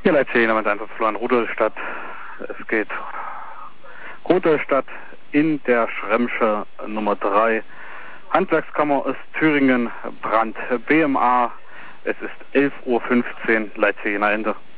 Hier Leitstelle mit Einsatz verloren, Rudolstadt. Es geht Rudolstadt in der Schremsche Nummer 3. Handwerkskammer ist Thüringen, Brand BMA. Es ist 11:15 Uhr, Leitstelle Ende.